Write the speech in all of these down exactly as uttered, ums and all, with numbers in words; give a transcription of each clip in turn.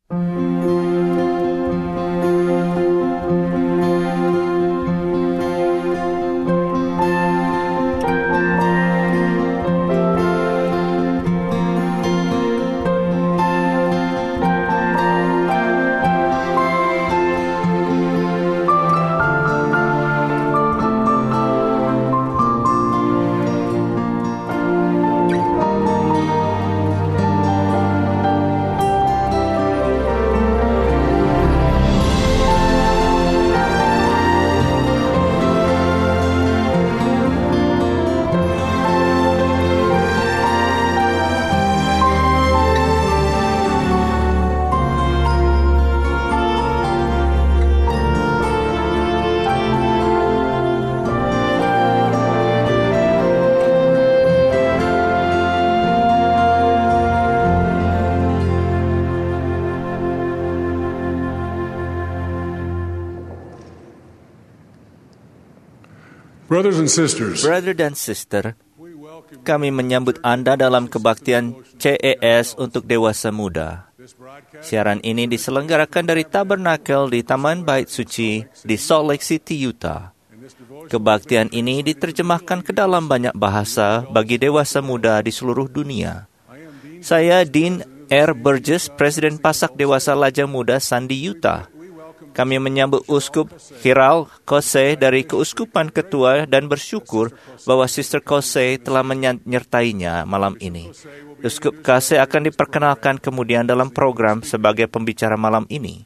Brothers and sisters, Brother dan sister, kami menyambut Anda dalam kebaktian C E S untuk dewasa muda. Siaran ini diselenggarakan dari Tabernakel di Taman Bait Suci di Salt Lake City, Utah. Kebaktian ini diterjemahkan ke dalam banyak bahasa bagi dewasa muda di seluruh dunia. Saya Dean R. Burgess, Presiden Pasak Dewasa Lajang Muda Sandy, Utah. Kami menyambut Uskup Hiral Kose dari Keuskupan Ketua dan bersyukur bahwa Sister Kose telah menyertainya malam ini. Uskup Kose akan diperkenalkan kemudian dalam program sebagai pembicara malam ini.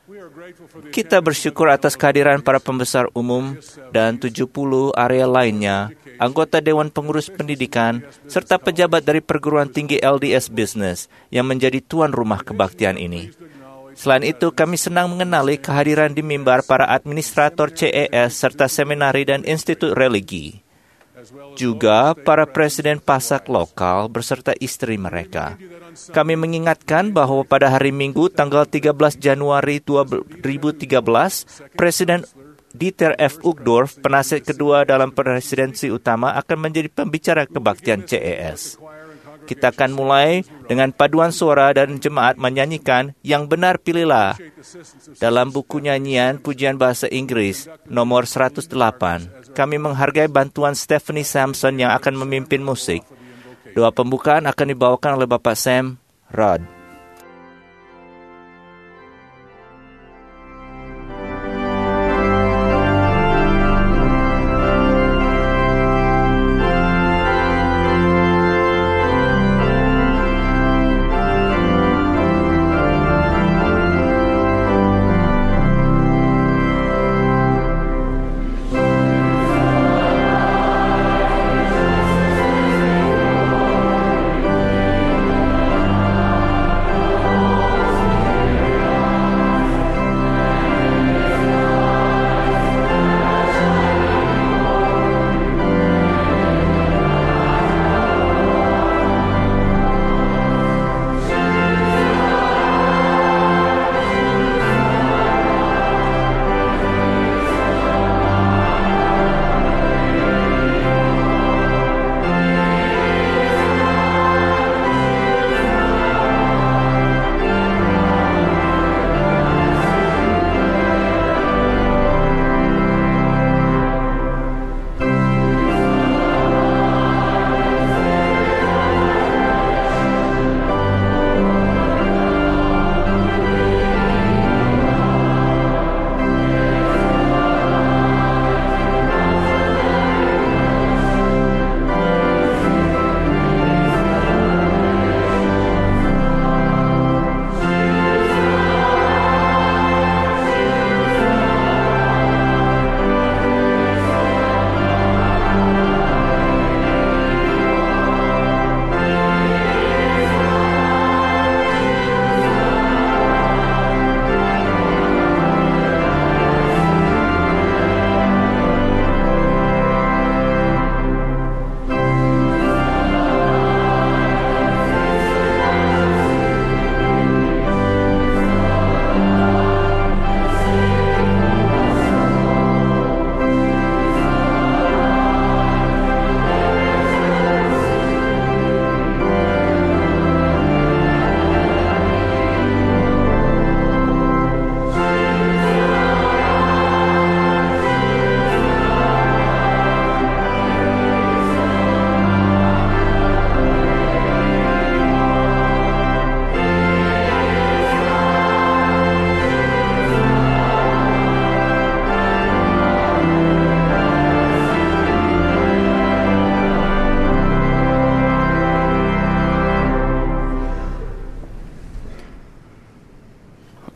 Kita bersyukur atas kehadiran para pembesar umum dan tujuh puluh area lainnya, anggota Dewan Pengurus Pendidikan, serta pejabat dari perguruan tinggi L D S Business yang menjadi tuan rumah kebaktian ini. Selain itu, kami senang mengenali kehadiran di mimbar para administrator C E S serta seminari dan institut religi. Juga para presiden pasak lokal beserta istri mereka. Kami mengingatkan bahwa pada hari Minggu tanggal tiga belas Januari dua ribu tiga belas, Presiden Dieter F. Uchtdorf, penasihat kedua dalam presidensi utama, akan menjadi pembicara kebaktian C E S. Kita akan mulai dengan paduan suara dan jemaat menyanyikan Yang Benar Pilihlah dalam buku nyanyian pujian bahasa Inggris nomor seratus delapan. Kami menghargai bantuan Stephanie Sampson yang akan memimpin musik. Doa pembukaan akan dibawakan oleh Bapak Sam Rod.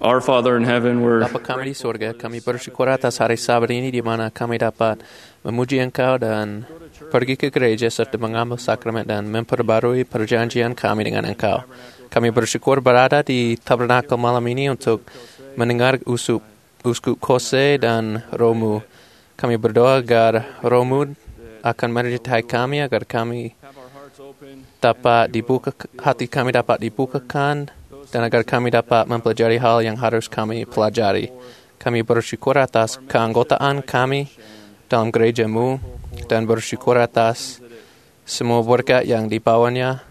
Our Father in heaven, we're Bapa kami di surga, kami bersyukur atas hari Sabat ini di mana kami dapat memuji Engkau dan pergi ke gereja serta mengambil sakramen dan memperbarui perjanjian kami dengan Engkau. Kami bersyukur berada di tabernakel malam ini untuk mendengar usuk, uskup Kose dan Romu. Kami berdoa agar Romu akan menyertai kami, agar kami dapat dibuka, hati kami dapat dibukakan, dan agar kami dapat mempelajari hal yang harus kami pelajari. Kami bersyukur atas keanggotaan kami dalam gereja-Mu dan bersyukur atas semua berkat yang dibawanya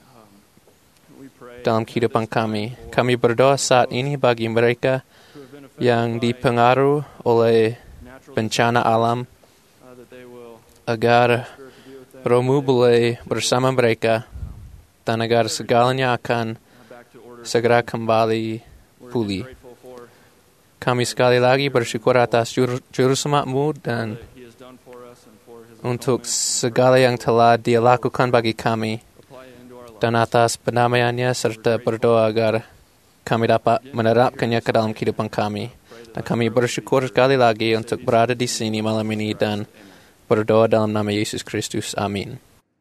dalam kehidupan kami. Kami berdoa saat ini bagi mereka yang dipengaruhi oleh bencana alam, agar Romu boleh bersama mereka dan agar segalanya akan segera kembali pulih. Kami sekali lagi bersyukur atas juru, juru selamat-Mu dan untuk segala yang telah Dia lakukan bagi kami dan atas pendamaiannya serta berdoa agar kami dapat menerapkannya ke dalam kehidupan kami. Dan kami bersyukur sekali lagi untuk berada di sini malam ini dan berdoa dalam nama Yesus Kristus. Amin.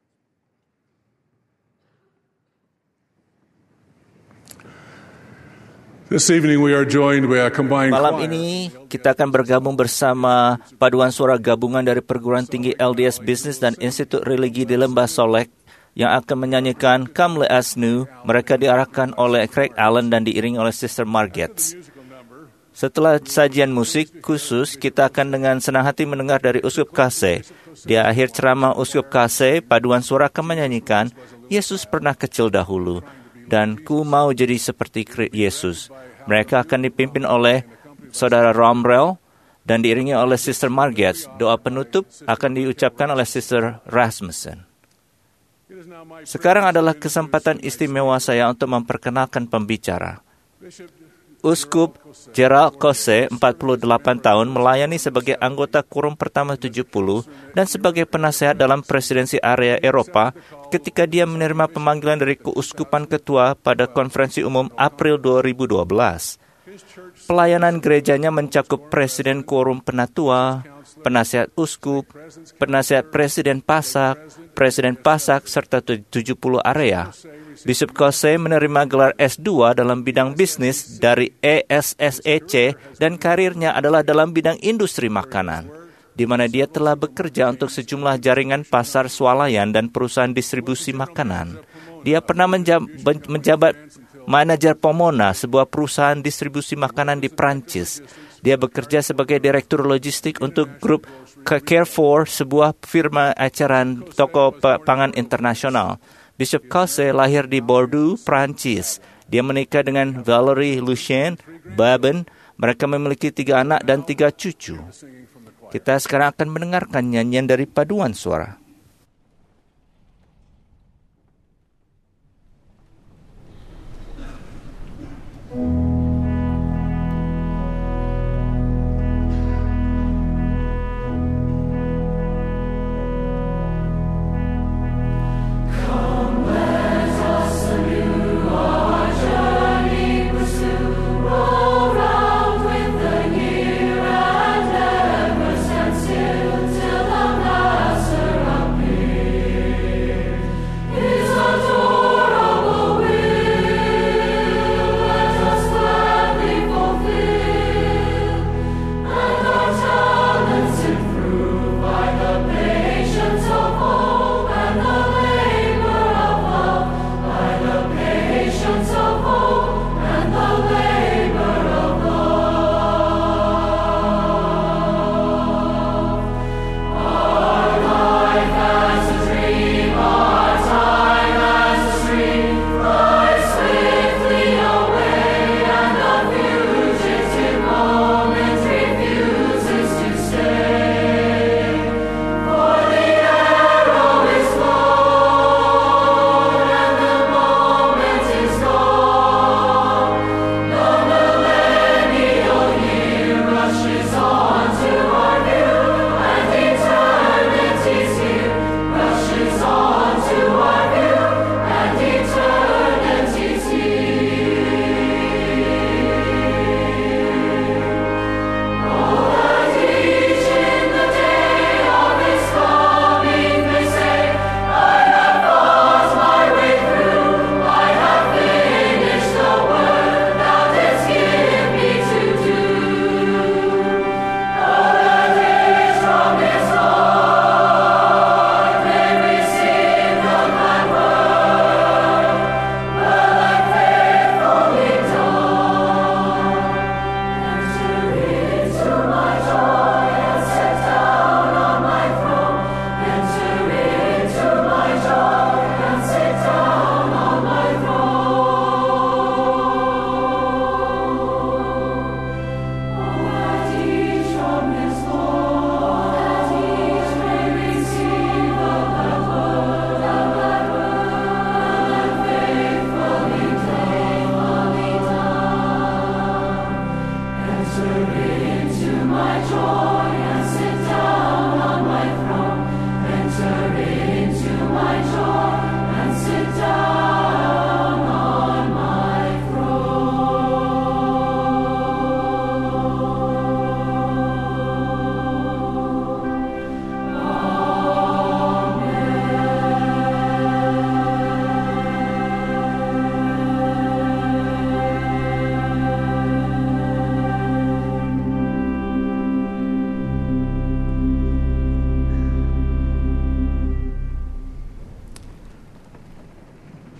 This evening we are joined by a combined Malam choir. ini kita akan bergabung bersama paduan suara gabungan dari perguruan tinggi L D S Business dan Institut Religi di Lembah Solek yang akan menyanyikan Come Let Us Know. Mereka diarahkan oleh Craig Allen dan diiringi oleh Sister Margaret. Setelah sajian musik khusus, kita akan dengan senang hati mendengar dari Uskup Kase. Di akhir ceramah Uskup Kase, paduan suara akan menyanyikan Yesus pernah kecil dahulu dan ku mau jadi seperti Yesus. Mereka akan dipimpin oleh Saudara Romrel dan diiringi oleh Sister Margaret. Doa penutup akan diucapkan oleh Sister Rasmussen. Sekarang adalah kesempatan istimewa saya untuk memperkenalkan pembicara. Uskup Gerald Kose, empat puluh delapan tahun, melayani sebagai anggota quorum pertama tujuh puluh dan sebagai penasehat dalam presidensi area Eropa ketika dia menerima pemanggilan dari keuskupan ketua pada konferensi umum April dua ribu dua belas. Pelayanan gerejanya mencakup presiden quorum penatua, penasihat uskup, penasihat presiden pasak, presiden pasak, serta tujuh puluh area. Bishop Kose menerima gelar S dua dalam bidang bisnis dari E S S E C dan karirnya adalah dalam bidang industri makanan, di mana dia telah bekerja untuk sejumlah jaringan pasar swalayan dan perusahaan distribusi makanan. Dia pernah menjabat, menjabat manajer Pomona, sebuah perusahaan distribusi makanan di Prancis. Dia bekerja sebagai direktur logistik untuk grup Carrefour, sebuah firma eceran toko pangan internasional. Bishop Kose lahir di Bordeaux, Prancis. Dia menikah dengan Valerie Lucien Babin. Mereka memiliki tiga anak dan tiga cucu. Kita sekarang akan mendengarkan nyanyian dari paduan suara. Till the master of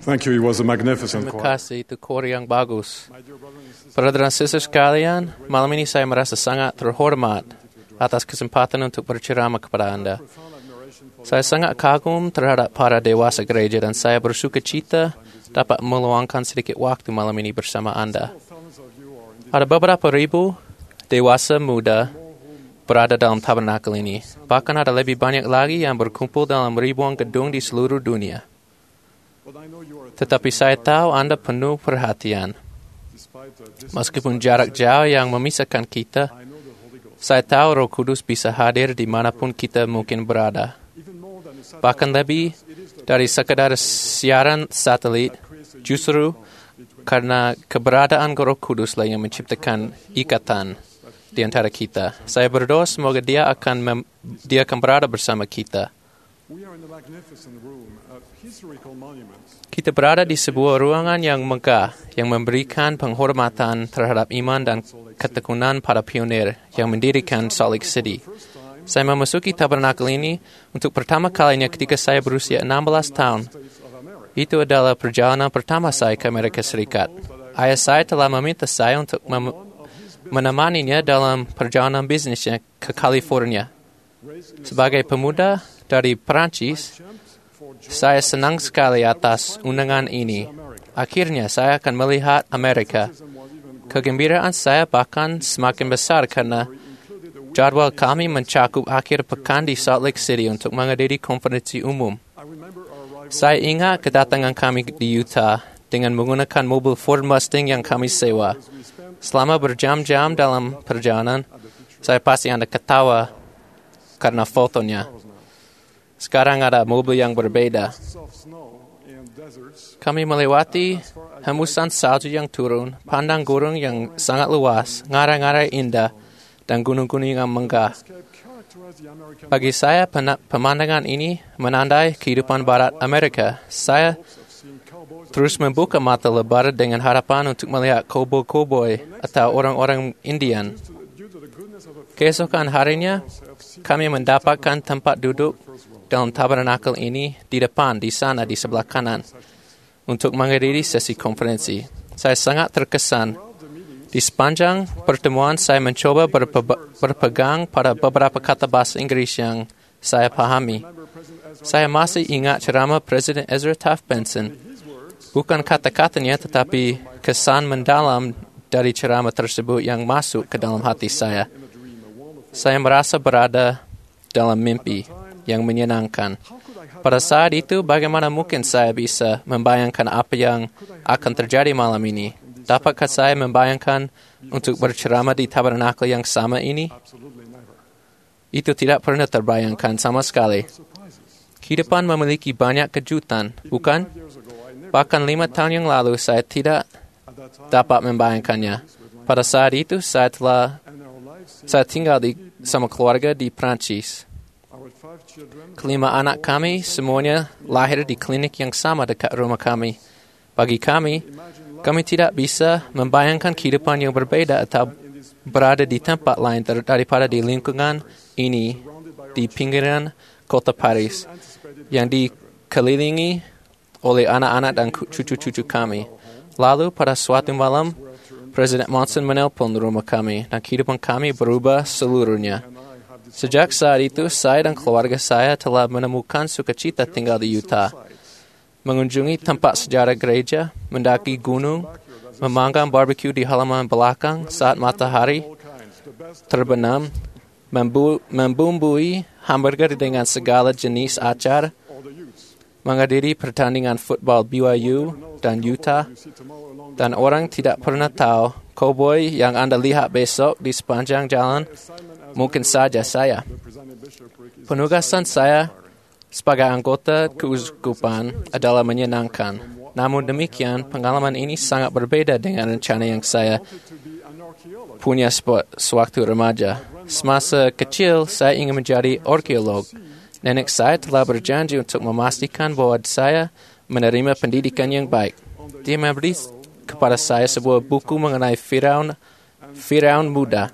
Thank you. It was a magnificent Terima choir. kasih, itu kor yang bagus. Brother dan sister sekalian, malam ini saya merasa sangat terhormat atas kesempatan untuk berceramah kepada Anda. Saya sangat kagum terhadap para dewasa gereja dan saya bersuka cita dapat meluangkan sedikit waktu malam ini bersama Anda. Ada beberapa ribu dewasa muda berada dalam tabernakel ini. Bahkan ada lebih banyak lagi yang berkumpul dalam ribuan gedung di seluruh dunia. Tetapi saya tahu Anda penuh perhatian. Meskipun jarak jauh yang memisahkan kita, saya tahu Roh Kudus bisa hadir dimanapun kita mungkin berada. Bahkan lebih dari sekadar siaran satelit, justru karena keberadaan Roh Kudus lah yang menciptakan ikatan di antara kita. Saya berdoa semoga dia akan mem- dia akan berada bersama kita. Kita berada di sebuah ruangan yang megah, yang memberikan penghormatan terhadap iman dan ketekunan para pionir yang mendirikan Salt Lake City. Saya memasuki tabernakel ini untuk pertama kalinya ketika saya berusia enam belas tahun. Itu adalah perjalanan pertama saya ke Amerika Serikat. Ayah saya telah meminta saya untuk mem- menemaninya dalam perjalanan bisnisnya ke California. Sebagai pemuda dari Perancis, saya senang sekali atas undangan ini. Akhirnya saya akan melihat Amerika. Kegembiraan saya bahkan semakin besar karena jadwal kami mencakup akhir pekan di Salt Lake City untuk menghadiri konferensi umum. Saya ingat kedatangan kami di Utah dengan menggunakan mobil Ford Mustang yang kami sewa. Selama berjam-jam dalam perjalanan, saya pasti Anda ketawa karena fotonya. Sekarang ada mobil yang berbeda. Kami melewati hembusan salju yang turun, padang gurun yang sangat luas, ngarai-ngarai indah, dan gunung-gunung yang megah. Bagi saya, pemandangan ini menandai kehidupan barat Amerika. Saya terus membuka mata lebar dengan harapan untuk melihat koboi-koboi atau orang-orang Indian. Keesokan harinya, kami mendapatkan tempat duduk dalam tabernakel ini di depan, di sana, di sebelah kanan, untuk menghadiri sesi konferensi. Saya sangat terkesan. Di sepanjang pertemuan, saya mencoba berpe- berpegang pada beberapa kata bahasa Inggris yang saya pahami. Saya masih ingat ceramah Presiden Ezra Taft Benson. Bukan kata-katanya, tetapi kesan mendalam dari ceramah tersebut yang masuk ke dalam hati saya. Saya merasa berada dalam mimpi yang menyenangkan. Pada saat itu, bagaimana mungkin saya bisa membayangkan apa yang akan terjadi malam ini? Dapatkah saya membayangkan untuk berceramah di tabernakel yang sama ini? Itu tidak pernah terbayangkan sama sekali. Kehidupan memiliki banyak kejutan, bukan? Bahkan lima tahun yang lalu saya tidak dapat membayangkannya. Pada saat itu saya telah saya tinggal di sama keluarga di Prancis. Kelima anak kami semuanya lahir di klinik yang sama dekat rumah kami. Bagi kami, kami tidak bisa membayangkan kehidupan yang berbeda atau berada di tempat lain daripada di lingkungan ini di pinggiran kota Paris yang dikelilingi oleh anak-anak dan cucu-cucu kami. Lalu pada suatu malam, Presiden Monson menelpon rumah kami dan kehidupan kami berubah seluruhnya. Sejak saat itu, saya dan keluarga saya telah menemukan sukacita tinggal di Utah. Mengunjungi tempat sejarah gereja, mendaki gunung, memanggang barbecue di halaman belakang saat matahari terbenam, membu- membumbui hamburger dengan segala jenis acar, menghadiri pertandingan football B Y U dan Utah, dan orang tidak pernah tahu koboi yang Anda lihat besok di sepanjang jalan, mungkin saja saya. Penugasan saya sebagai anggota keuskupan adalah menyenangkan. Namun demikian, pengalaman ini sangat berbeda dengan rencana yang saya punya sewaktu remaja. Semasa kecil, saya ingin menjadi arkeolog. Nenek saya telah berjanji untuk memastikan bahwa saya menerima pendidikan yang baik. Dia memberi kepada saya sebuah buku mengenai Firaun, Firaun muda.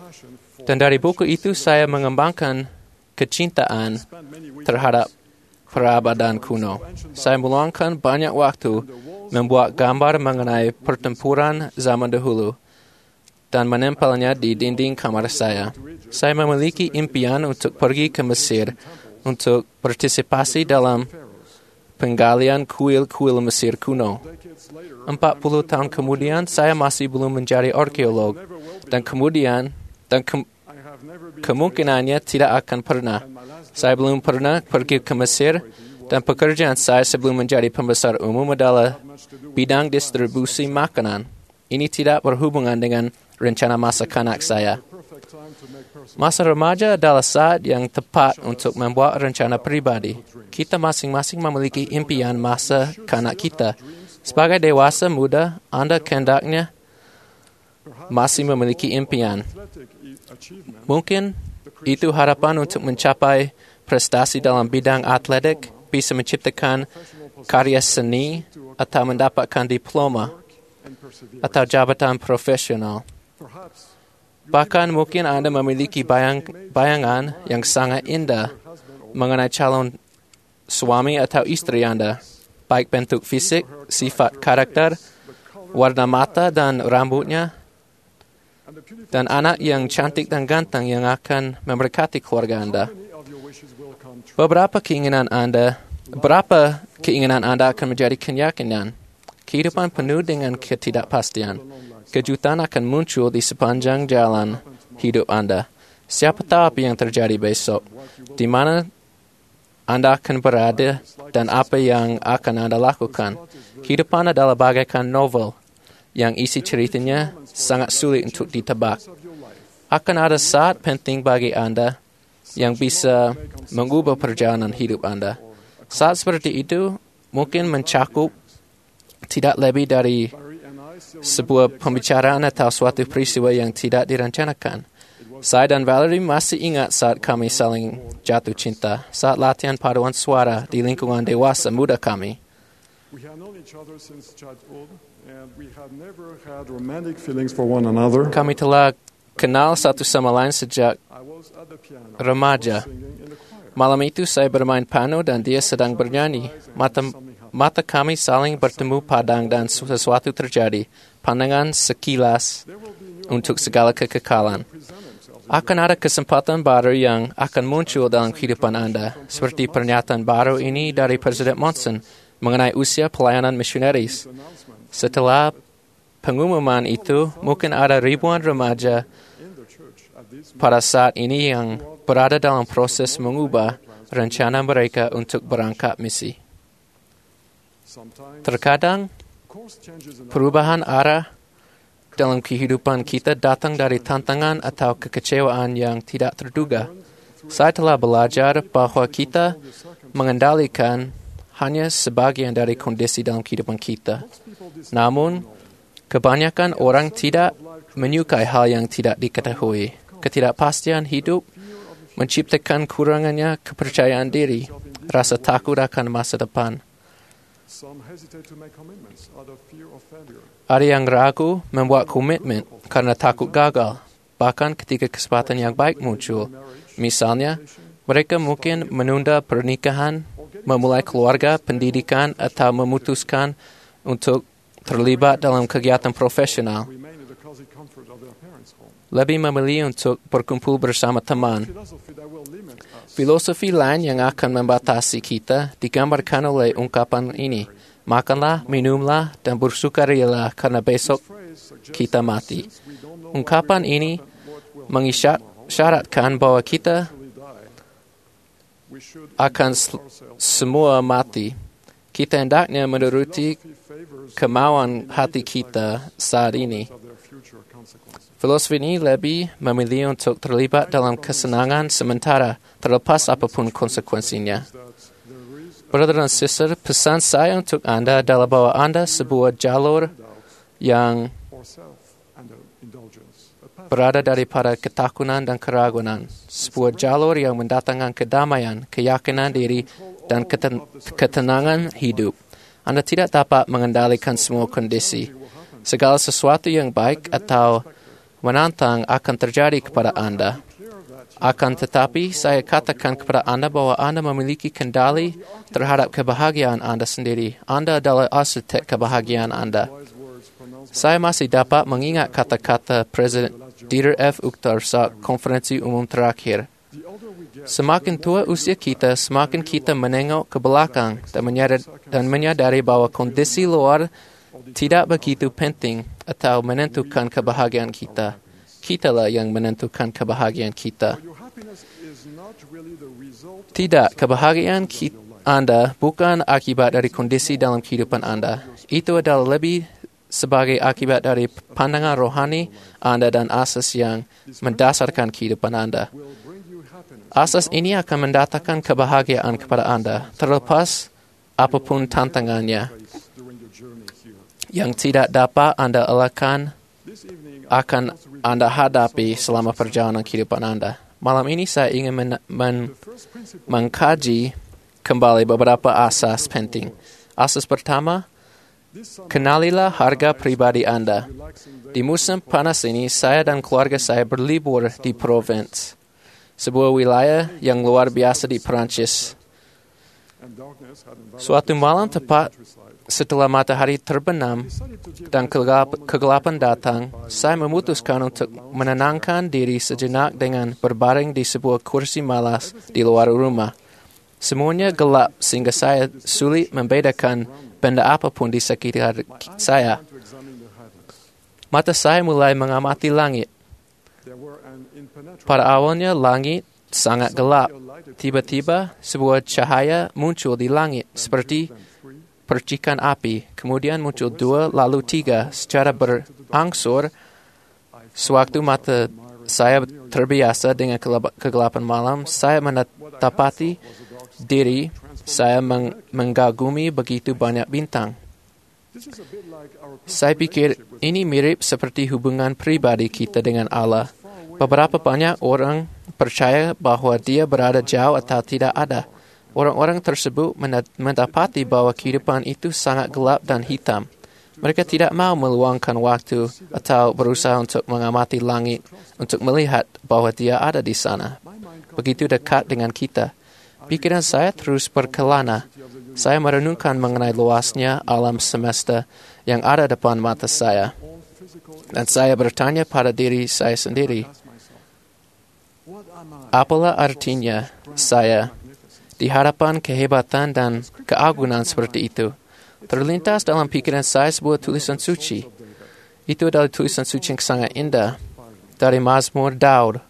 Dan dari buku itu saya mengembangkan kecintaan terhadap perabatan kuno. Saya meluangkan banyak waktu membuat gambar mengenai pertempuran zaman dahulu dan menempelnya di dinding kamar saya. Saya memiliki impian untuk pergi ke Mesir untuk partisipasi dalam penggalian kuil-kuil Mesir kuno. Empat puluh tahun kemudian, saya masih belum menjadi arkeolog, dan kemudian dan ke, kemungkinannya tidak akan pernah. Saya belum pernah pergi ke Mesir, dan pekerjaan saya sebelum menjadi pembesar umum adalah bidang distribusi makanan. Ini tidak berhubungan dengan rencana masa kanak saya. Masa remaja adalah saat yang tepat untuk membuat rencana pribadi. Kita masing-masing memiliki impian masa kanak kita. Sebagai dewasa muda, Anda hendaknya masih memiliki impian. Mungkin itu harapan untuk mencapai prestasi dalam bidang atletik, bisa menciptakan karya seni, atau mendapatkan diploma, atau jabatan profesional. Bahkan mungkin Anda memiliki bayang, bayangan yang sangat indah mengenai calon suami atau istri Anda, baik bentuk fisik, sifat karakter, warna mata dan rambutnya, dan anak yang cantik dan ganteng yang akan memberkati keluarga Anda. Beberapa keinginan Anda, berapa keinginan Anda akan menjadi keyakinan. Kehidupan penuh dengan ketidakpastian. Kejutan akan muncul di sepanjang jalan hidup Anda. Siapa tahu apa yang terjadi besok, di mana Anda akan berada, dan apa yang akan Anda lakukan. Kehidupan adalah bagaikan novel, yang isi ceritanya sangat sulit untuk ditebak. Akan ada saat penting bagi Anda yang bisa mengubah perjalanan hidup Anda. Saat seperti itu mungkin mencakup tidak lebih dari sebuah pembicaraan atau suatu peristiwa yang tidak direncanakan. Saya dan Valerie masih ingat saat kami saling jatuh cinta, saat latihan paduan suara di lingkungan dewasa muda kami. Kami telah kenal satu sama lain sejak remaja. Malam itu saya bermain piano dan dia sedang bernyanyi. Mata, mata kami saling bertemu padang dan sesuatu terjadi. Pandangan sekilas untuk segala kekekalan. Akan ada kesempatan baru yang akan muncul dalam kehidupan Anda, seperti pernyataan baru ini dari Presiden Monson mengenai usia pelayanan misionaris. Setelah pengumuman itu, mungkin ada ribuan remaja pada saat ini yang berada dalam proses mengubah rencana mereka untuk berangkat misi. Terkadang, perubahan arah dalam kehidupan kita datang dari tantangan atau kekecewaan yang tidak terduga. Saya telah belajar bahwa kita mengendalikan hanya sebagian dari kondisi dalam kehidupan kita. Namun, kebanyakan orang tidak menyukai hal yang tidak diketahui. Ketidakpastian hidup menciptakan kurangannya kepercayaan diri, rasa takut akan masa depan. Ada yang ragu membuat komitmen karena takut gagal, bahkan ketika kesempatan yang baik muncul. Misalnya, mereka mungkin menunda pernikahan, memulai keluarga, pendidikan, atau memutuskan untuk terlibat dalam kegiatan profesional. Lebih memilih untuk berkumpul bersama teman. Filosofi lain yang akan membatasi kita digambarkan oleh ungkapan ini. Makanlah, minumlah, dan bersukarialah karena besok kita mati. Ungkapan ini mengisyaratkan bahwa kita akan semua mati. Kita hendaknya menuruti kemauan hati kita saat ini. Filosofi ini lebih memilih untuk terlibat dalam kesenangan sementara, terlepas apapun konsekuensinya. Brother dan sister, pesan saya untuk Anda adalah bahwa Anda sebuah jalur yang berada daripada ketakutan dan keraguan, sebuah jalur yang mendatangkan kedamaian, keyakinan diri, dan keten- ketenangan hidup. Anda tidak dapat mengendalikan semua kondisi. Segala sesuatu yang baik atau menantang akan terjadi kepada Anda. Akan tetapi, saya katakan kepada Anda bahwa Anda memiliki kendali terhadap kebahagiaan Anda sendiri. Anda adalah arsitek kebahagiaan Anda. Saya masih dapat mengingat kata-kata Presiden Dieter F. Uchtdorf saat konferensi umum terakhir. Semakin tua usia kita, semakin kita menengok ke belakang dan menyadari, dan menyadari bahwa kondisi luar tidak begitu penting atau menentukan kebahagiaan kita. Kitalah yang menentukan kebahagiaan kita. Tidak, kebahagiaan kita, Anda bukan akibat dari kondisi dalam kehidupan Anda. Itu adalah lebih sebagai akibat dari pandangan rohani Anda dan asas yang mendasarkan kehidupan Anda. Asas ini akan mendatangkan kebahagiaan kepada Anda, terlepas apapun tantangannya. Yang tidak dapat Anda elakkan akan Anda hadapi selama perjalanan kehidupan Anda. Malam ini saya ingin men- men- mengkaji kembali beberapa asas penting. Asas pertama, kenalilah harga pribadi Anda. Di musim panas ini, saya dan keluarga saya berlibur di Provence, sebuah wilayah yang luar biasa di Perancis. Suatu malam tepat setelah matahari terbenam dan kegelap, kegelapan datang, saya memutuskan untuk menenangkan diri sejenak dengan berbaring di sebuah kursi malas di luar rumah. Semuanya gelap sehingga saya sulit membedakan benda apapun di sekitar saya. Mata saya mulai mengamati langit. Pada awalnya langit sangat gelap. Tiba-tiba sebuah cahaya muncul di langit seperti percikan api. Kemudian muncul dua, lalu tiga secara berangsur. Sewaktu mata saya terbiasa dengan kegelapan malam, saya mendapati diri saya meng- mengagumi begitu banyak bintang. Saya pikir ini mirip seperti hubungan pribadi kita dengan Allah. Beberapa banyak orang percaya bahwa Dia berada jauh atau tidak ada. Orang-orang tersebut mendapati bahwa kehidupan itu sangat gelap dan hitam. Mereka tidak mau meluangkan waktu atau berusaha untuk mengamati langit untuk melihat bahwa Dia ada di sana, begitu dekat dengan kita. Pikiran saya terus berkelana. Saya merenungkan mengenai luasnya alam semesta yang ada depan mata saya. Dan saya bertanya pada diri saya sendiri, apalah artinya saya di hadapan kehebatan dan keagungan seperti itu? Terlintas dalam pikiran saya sebuah tulisan suci. Itu adalah tulisan suci yang sangat indah dari Mazmur Daud.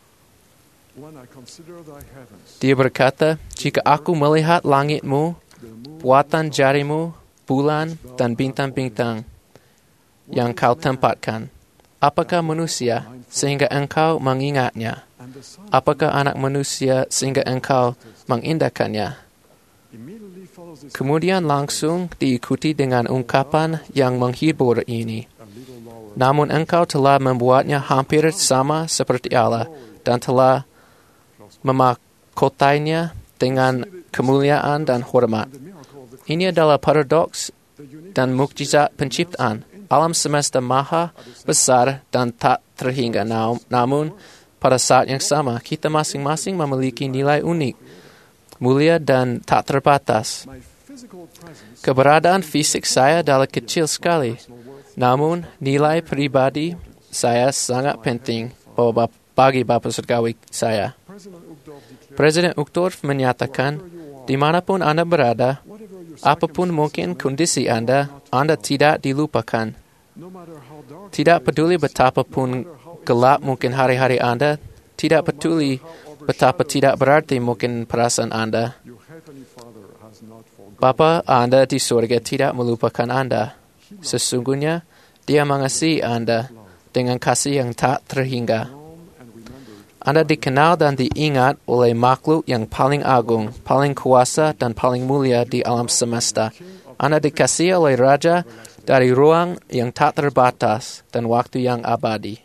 Dia berkata, jika aku melihat langitmu, buatan jarimu, bulan dan bintang-bintang yang kau tempatkan, apakah manusia sehingga engkau mengingatnya? Apakah anak manusia sehingga engkau mengindahkannya? Kemudian langsung diikuti dengan ungkapan yang menghibur ini. Namun engkau telah membuatnya hampir sama seperti Allah dan telah memahkotainya dengan kemuliaan dan hormat. Ini adalah paradoks dan mukjizat penciptaan. Alam semesta maha besar dan tak terhingga. Namun, pada saat yang sama, kita masing-masing memiliki nilai unik, mulia dan tak terbatas. Keberadaan fisik saya adalah kecil sekali. Namun, nilai pribadi saya sangat penting bagi Bapa Surgawi saya. Presiden Uchtdorf menyatakan, dimanapun Anda berada, apapun mungkin kondisi Anda, Anda tidak dilupakan. Tidak peduli betapapun gelap mungkin hari-hari Anda, tidak peduli betapa tidak berarti mungkin perasaan Anda. Bapa Anda di surga tidak melupakan Anda. Sesungguhnya, Dia mengasihi Anda dengan kasih yang tak terhingga. Anda dikenal dan diingat oleh makhluk yang paling agung, paling kuasa, dan paling mulia di alam semesta. Anda dikasihi oleh Raja dari ruang yang tak terbatas dan waktu yang abadi.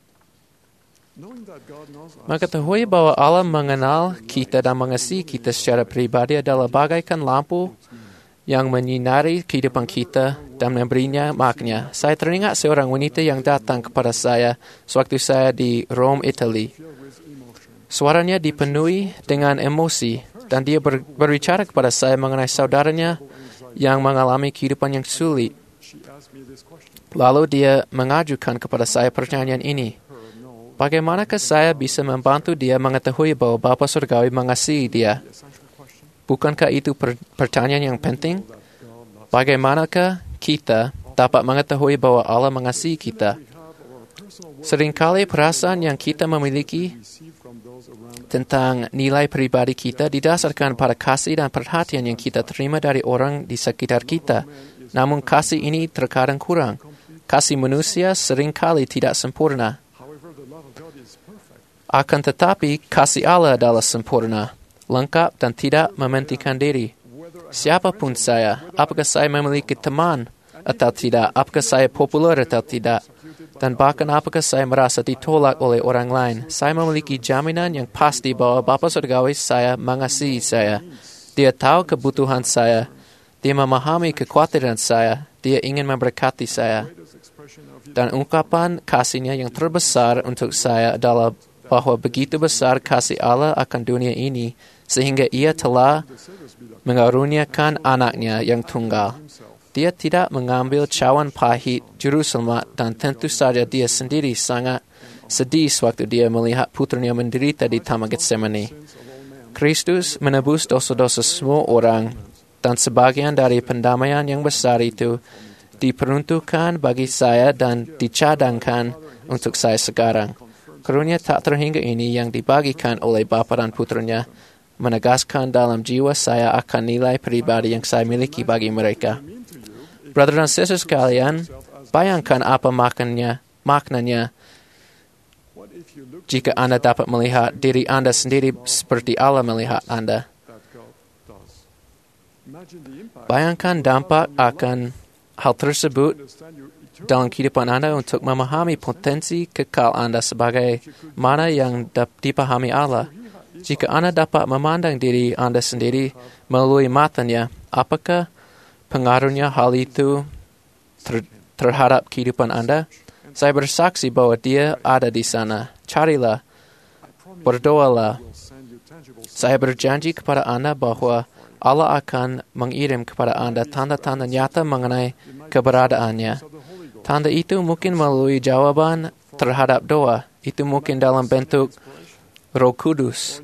Mengetahui bahwa Allah mengenal kita dan mengasihi kita secara pribadi adalah bagaikan lampu yang menyinari kehidupan kita dan memberinya makna. Saya teringat seorang wanita yang datang kepada saya sewaktu saya di Rome, Italia. Suaranya dipenuhi dengan emosi dan dia ber, berbicara kepada saya mengenai saudaranya yang mengalami kehidupan yang sulit. Lalu dia mengajukan kepada saya pertanyaan ini. Bagaimanakah saya bisa membantu dia mengetahui bahwa Bapa Surgawi mengasihi dia? Bukankah itu per, pertanyaan yang penting? Bagaimanakah kita dapat mengetahui bahwa Allah mengasihi kita? Seringkali perasaan yang kita memiliki tentang nilai pribadi kita didasarkan pada kasih dan perhatian yang kita terima dari orang di sekitar kita. Namun kasih ini terkadang kurang. Kasih manusia seringkali tidak sempurna. Akan tetapi, kasih Allah adalah sempurna, lengkap dan tidak mementingkan diri. Siapapun saya, apakah saya memiliki teman atau tidak, apakah saya populer atau tidak, dan bahkan apakah saya merasa ditolak oleh orang lain, saya memiliki jaminan yang pasti bahwa Bapa Surgawi saya mengasihi saya. Dia tahu kebutuhan saya. Dia memahami kekhawatiran saya. Dia ingin memberkati saya. Dan ungkapan kasihnya yang terbesar untuk saya adalah bahwa begitu besar kasih Allah akan dunia ini, sehingga Ia telah mengaruniakan anaknya yang tunggal. Dia tidak mengambil cawan pahit juru selamat, dan tentu saja dia sendiri sangat sedih sewaktu dia melihat putranya menderita di Taman Getsemani. Kristus menebus dosa-dosa semua orang, dan sebagian dari pendamaian yang besar itu diperuntukkan bagi saya dan dicadangkan untuk saya sekarang. Karunia tak terhingga ini yang dibagikan oleh Bapa dan Putranya menegaskan dalam jiwa saya akan nilai pribadi yang saya miliki bagi mereka. Brother dan sister sekalian, bayangkan apa maknanya, maknanya jika Anda dapat melihat diri Anda sendiri seperti Allah melihat Anda. Bayangkan dampak akan hal tersebut dalam kehidupan Anda untuk memahami potensi kekal Anda sebagai mana yang dipahami Allah. Jika Anda dapat memandang diri Anda sendiri melalui matanya, apakah pengaruhnya hal itu ter, terhadap kehidupan Anda? Saya bersaksi bahwa Dia ada di sana. Carilah, berdoalah. Saya berjanji kepada Anda bahwa Allah akan mengirim kepada Anda tanda-tanda nyata mengenai keberadaannya. Tanda itu mungkin melalui jawaban terhadap doa. Itu mungkin dalam bentuk Roh Kudus,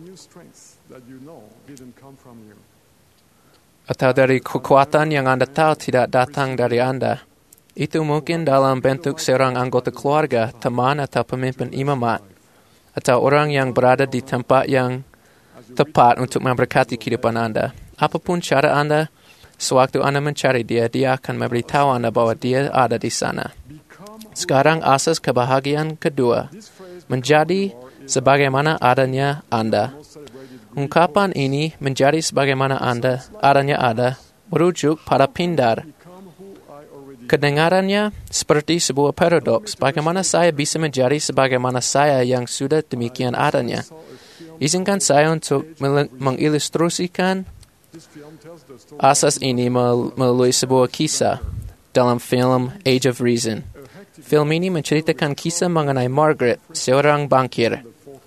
atau dari kekuatan yang Anda tahu tidak datang dari Anda. Itu mungkin dalam bentuk seorang anggota keluarga, teman atau pemimpin imamat, atau orang yang berada di tempat yang tepat untuk memberkati kehidupan Anda. Apapun cara Anda, sewaktu Anda mencari Dia, Dia akan memberitahu Anda bahwa Dia ada di sana. Sekarang asas kebahagiaan kedua, menjadi sebagaimana adanya Anda. Ungkapan ini menjadi sebagaimana Anda, adanya ada, merujuk pada Pindar. Kedengarannya seperti sebuah paradoks. Bagaimana saya bisa menjadi sebagaimana saya yang sudah demikian adanya? Izinkan saya untuk mengilustrasikan asas ini melalui sebuah kisah dalam film Age of Reason. Film ini menceritakan kisah mengenai Margaret, seorang bankir,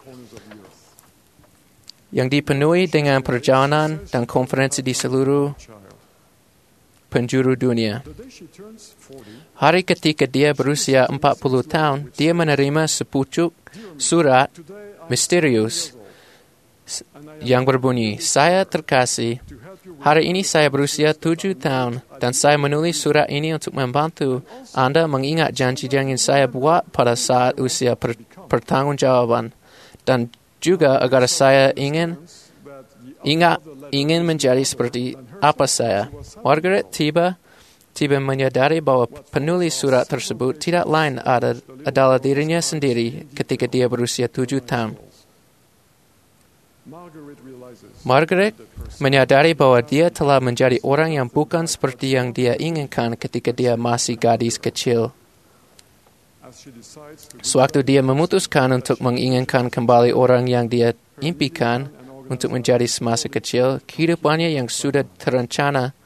yang dipenuhi dengan perjalanan dan konferensi di seluruh penjuru dunia. Hari ketika dia berusia empat puluh tahun, dia menerima sepucuk surat misterius yang berbunyi, "Saya terkasih, hari ini saya berusia tujuh tahun dan saya menulis surat ini untuk membantu Anda mengingat janji yang ingin saya buat pada saat usia per- pertanggungjawaban dan juga agar saya ingin ingat ingin menjadi seperti apa saya." Margaret tiba tiba menyadari bahwa penulis surat tersebut tidak lain ada, adalah dirinya sendiri ketika dia berusia tujuh tahun. Margaret menyadari bahwa dia telah menjadi orang yang bukan seperti yang dia inginkan ketika dia masih gadis kecil. Sewaktu dia memutuskan untuk menginginkan kembali orang yang dia impikan untuk menjadi semasa kecil, kehidupannya yang sudah terencana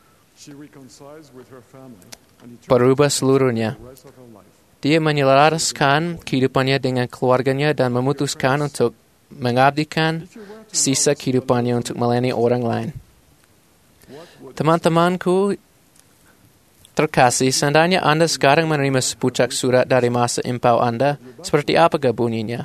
berubah seluruhnya. Dia menyelaraskan kehidupannya dengan keluarganya dan memutuskan untuk mengabdikan sisa kehidupannya untuk melayani orang lain. Teman-temanku terkasih, seandainya Anda sekarang menerima sepucuk surat dari masa impau Anda, seperti apakah bunyinya?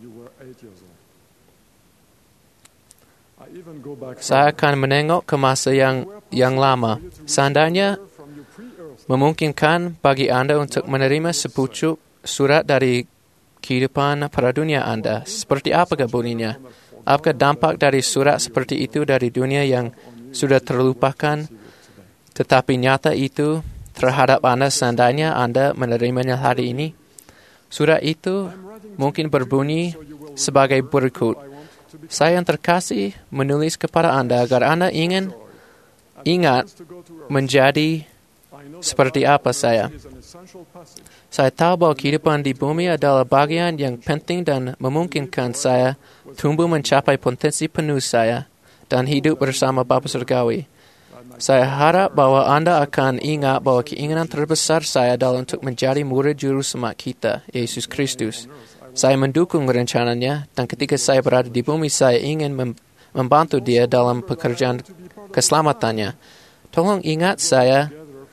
Saya akan menengok ke masa yang yang lama. Seandainya memungkinkan bagi Anda untuk menerima sepucuk surat dari kehidupan pradunia Anda, seperti apakah bunyinya? Apakah dampak dari surat seperti itu dari dunia yang sudah terlupakan, tetapi nyata itu terhadap Anda seandainya Anda menerimanya hari ini? Surat itu mungkin berbunyi sebagai berikut. Saya yang terkasih menulis kepada Anda agar Anda ingin ingat menjadi seperti apa saya. Saya tahu bahwa kehidupan di bumi adalah bagian yang penting dan memungkinkan saya tumbuh mencapai potensi penuh saya dan hidup bersama Bapa Surgawi. Saya harap bahwa Anda akan ingat bahwa keinginan terbesar saya adalah untuk menjadi murid juru selamat kita, Yesus Kristus. Saya mendukung rencananya, dan ketika saya berada di bumi, saya ingin mem- membantu dia dalam pekerjaan keselamatannya. Tolong ingat saya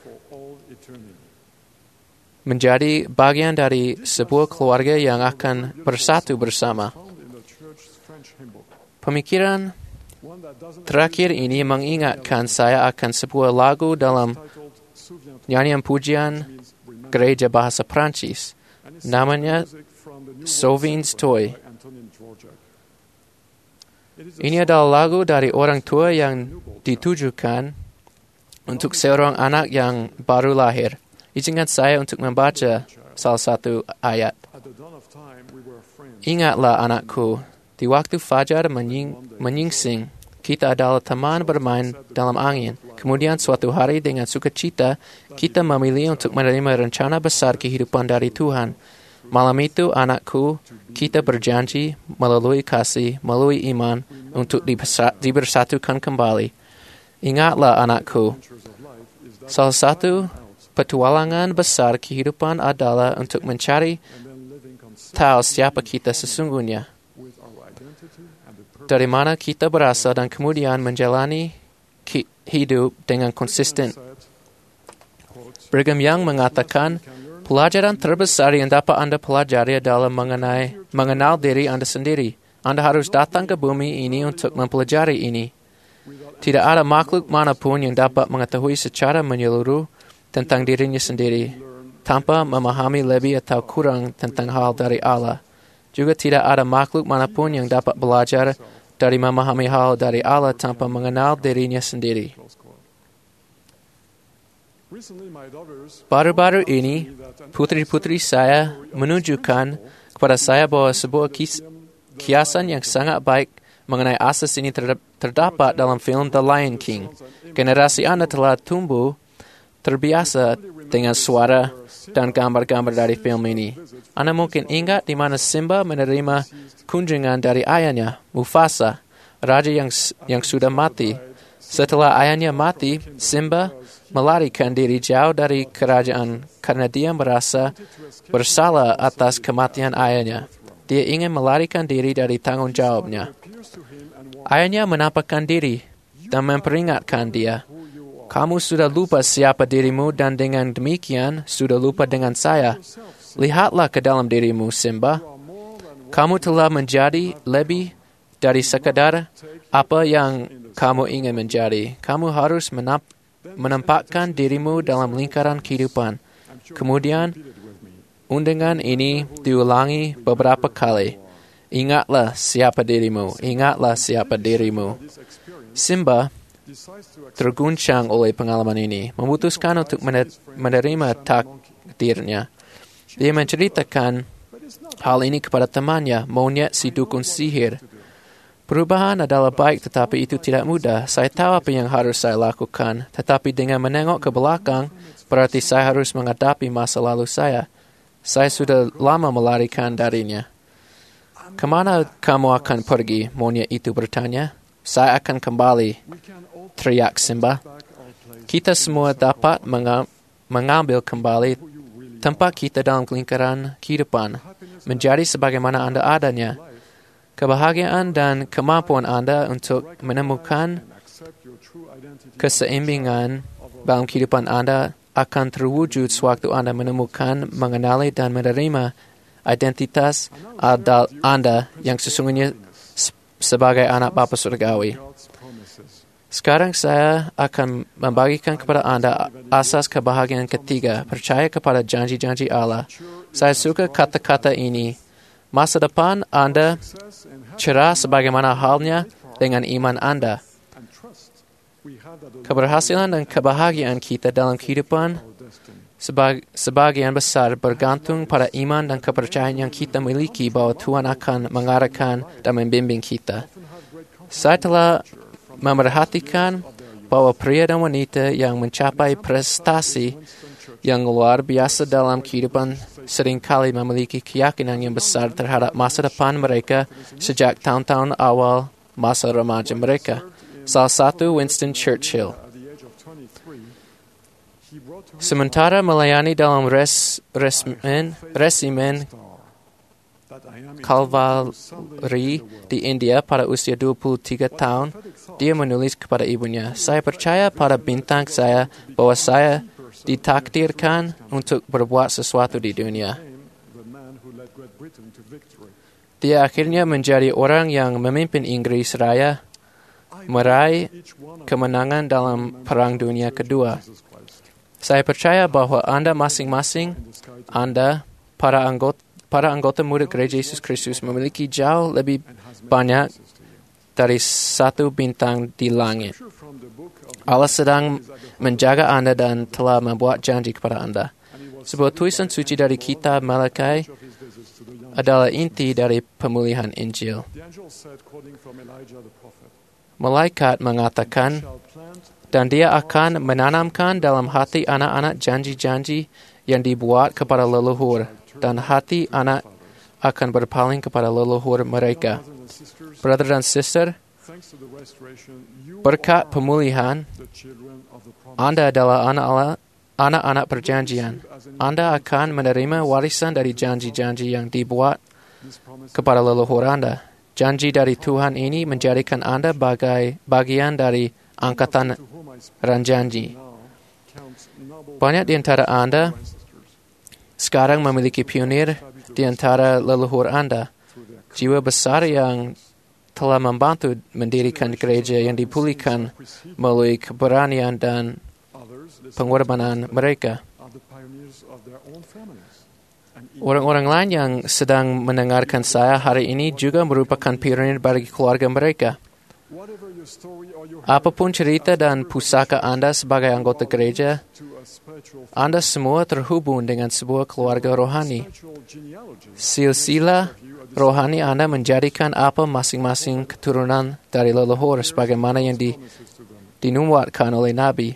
menjadi bagian dari sebuah keluarga yang akan bersatu bersama. Pemikiran terakhir ini mengingatkan saya akan sebuah lagu dalam nyanyian pujian gereja bahasa Prancis. Namanya Sauvin's Toy. Ini adalah lagu dari orang tua yang ditujukan untuk seorang anak yang baru lahir. Izinkan saya untuk membaca salah satu ayat. Ingatlah anakku, di waktu fajar menying, menyingsing, kita adalah teman bermain dalam angin. Kemudian suatu hari dengan sukacita, kita memilih untuk menerima rencana besar kehidupan dari Tuhan. Malam itu, anakku, kita berjanji melalui kasih, melalui iman, untuk dibersatukan kembali. Ingatlah anakku, salah satu petualangan besar kehidupan adalah untuk mencari tahu siapa kita sesungguhnya, dari mana kita berasal, dan kemudian menjalani hidup dengan konsisten. Brigham Young mengatakan, pelajaran terbesar yang dapat Anda pelajari adalah mengenai, mengenal diri Anda sendiri. Anda harus datang ke bumi ini untuk mempelajari ini. Tidak ada makhluk manapun yang dapat mengetahui secara menyeluruh tentang dirinya sendiri, tanpa memahami lebih atau kurang tentang hal dari Allah. Juga tidak ada makhluk manapun yang dapat belajar dari memahami hal dari Allah tanpa mengenal dirinya sendiri. Baru-baru ini, putri-putri saya menunjukkan kepada saya bahwa sebuah kis- kiasan yang sangat baik mengenai asas ini terdapat dalam film The Lion King. Generasi Anda telah tumbuh terbiasa dengan suara dan gambar-gambar dari film ini. Anda mungkin ingat di mana Simba menerima kunjungan dari ayahnya, Mufasa, raja yang yang sudah mati. Setelah ayahnya mati, Simba melarikan diri jauh dari kerajaan karena dia merasa bersalah atas kematian ayahnya. Dia ingin melarikan diri dari tanggung jawabnya. Ayahnya menampakkan diri dan memperingatkan dia, "Kamu sudah lupa siapa dirimu dan dengan demikian sudah lupa dengan saya. Lihatlah ke dalam dirimu, Simba. Kamu telah menjadi lebih dari sekadar apa yang kamu ingin menjadi. Kamu harus menap- menempatkan dirimu dalam lingkaran kehidupan." Kemudian, undangan ini diulangi beberapa kali. Ingatlah siapa dirimu, ingatlah siapa dirimu. Simba terguncang oleh pengalaman ini, memutuskan untuk menerima takdirnya. Dia menceritakan hal ini kepada temannya, monyet si dukun sihir. Perubahan adalah baik, tetapi itu tidak mudah. Saya tahu apa yang harus saya lakukan, tetapi dengan menengok ke belakang, berarti saya harus menghadapi masa lalu saya. Saya sudah lama melarikan darinya. "Kemana kamu akan pergi?" monyet itu bertanya. "Saya akan kembali," teriak Simba. Kita semua dapat mengambil kembali tempat kita dalam lingkaran kehidupan, menjadi sebagaimana Anda adanya. kebahagiaan dan kemampuan Anda untuk menemukan keseimbangan dalam kehidupan Anda akan terwujud sewaktu Anda menemukan, mengenali dan menerima identitas Anda yang sesungguhnya sebagai anak Bapa Surgawi. Sekarang saya akan membagikan kepada Anda asas kebahagiaan ketiga, percaya kepada janji-janji Allah. Saya suka kata-kata ini. Masa depan Anda cerah sebagaimana halnya dengan iman Anda. Keberhasilan dan kebahagiaan kita dalam kehidupan sebagian besar bergantung pada iman dan kepercayaan yang kita miliki bahwa Tuhan akan mengarahkan dan membimbing kita. Saya telah memerhatikan bahwa pria dan wanita yang mencapai prestasi yang luar biasa dalam kehidupan seringkali memiliki keyakinan yang besar terhadap masa depan mereka sejak tahun-tahun awal masa remaja mereka. Salah satu Winston Churchill. Sementara melayani dalam res, resmen, resimen Kalvari di India pada usia dua puluh tiga tahun, dia menulis kepada ibunya, "Saya percaya pada bintang saya bahwa saya ditakdirkan untuk berbuat sesuatu di dunia." Dia akhirnya menjadi orang yang memimpin Inggris Raya meraih kemenangan dalam Perang Dunia Kedua. Saya percaya bahwa Anda masing-masing, Anda, para anggota, para anggota muda Gereja Yesus Kristus memiliki jauh lebih banyak dari satu bintang di langit. Allah sedang menjaga Anda dan telah membuat janji kepada Anda. Sebuah tulisan suci dari kitab Malakai adalah inti dari pemulihan Injil. Malaikat mengatakan, dan dia akan menanamkan dalam hati anak-anak janji-janji yang dibuat kepada leluhur, dan hati anak akan berpaling kepada leluhur mereka. Brother dan sister, berkat pemulihan, Anda adalah anak-anak perjanjian. Anda akan menerima warisan dari janji-janji yang dibuat kepada leluhur Anda. Janji dari Tuhan ini menjadikan Anda bagai bagian dari angkatan ranjanji. Banyak di antara Anda sekarang memiliki pionir di antara leluhur Anda. Jiwa besar yang telah membantu mendirikan gereja yang dipulihkan melalui keberanian dan pengorbanan mereka. Orang-orang lain yang sedang mendengarkan saya hari ini juga merupakan pionir bagi keluarga mereka. Apapun cerita dan pusaka Anda sebagai anggota gereja, Anda semua terhubung dengan sebuah keluarga rohani. Silsilah rohani Anda menjadikan apa masing-masing keturunan dari leluhur sebagaimana yang di, dinubuatkan oleh Nabi.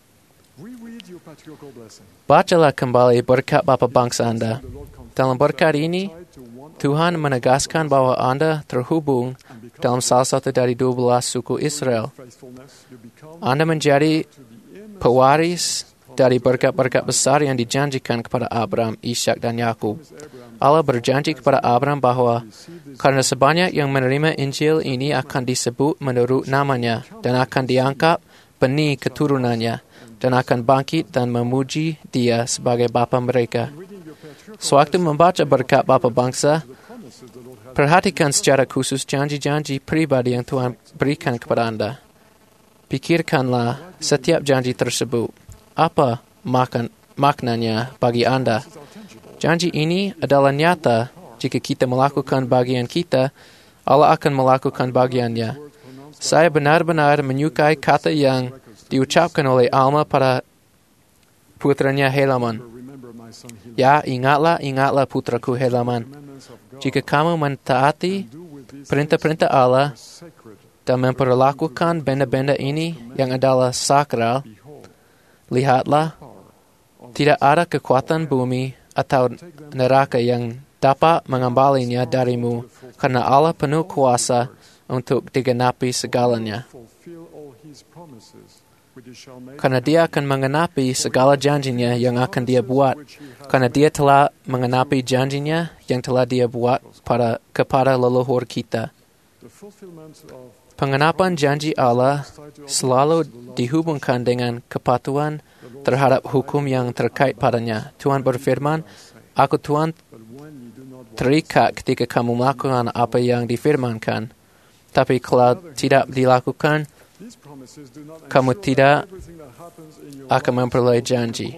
Bacalah kembali berkat Bapa bangsa Anda. Dalam berkat ini, Tuhan menegaskan bahwa Anda terhubung dalam salah satu dari dua belas suku Israel. Anda menjadi pewaris dari berkat-berkat besar yang dijanjikan kepada Abraham, Ishak dan Yakub. Allah berjanji kepada Abraham bahwa karena sebanyak yang menerima Injil ini akan disebut menurut namanya dan akan diangkat benih keturunannya dan akan bangkit dan memuji dia sebagai bapa mereka. Sewaktu membaca berkat Bapa bangsa, perhatikan secara khusus janji-janji pribadi yang Tuhan berikan kepada Anda. Pikirkanlah setiap janji tersebut. Apa makan, maknanya bagi Anda? Janji ini adalah nyata. Jika kita melakukan bagian kita, Allah akan melakukan bagiannya. Saya benar-benar menyukai kata yang diucapkan oleh Alma pada putranya Helaman. Ya, ingatlah, ingatlah putraku Helaman. Jika kamu mentaati perintah-perintah Allah dan memperlakukan benda-benda ini yang adalah sakral, lihatlah, tidak ada kekuatan bumi atau neraka yang dapat mengembalinya darimu, karena Allah penuh kuasa untuk digenapi segalanya. karena dia akan mengenapi segala janjinya yang akan dia buat, karena dia telah mengenapi janjinya yang telah dia buat pada, kepada leluhur kita. Pengenapan janji Allah selalu dihubungkan dengan kepatuhan terhadap hukum yang terkait padanya. Tuhan berfirman, "Aku Tuhan terikat ketika kamu melakukan apa yang difirmankan. Tapi kalau tidak dilakukan, kamu tidak akan memperoleh janji."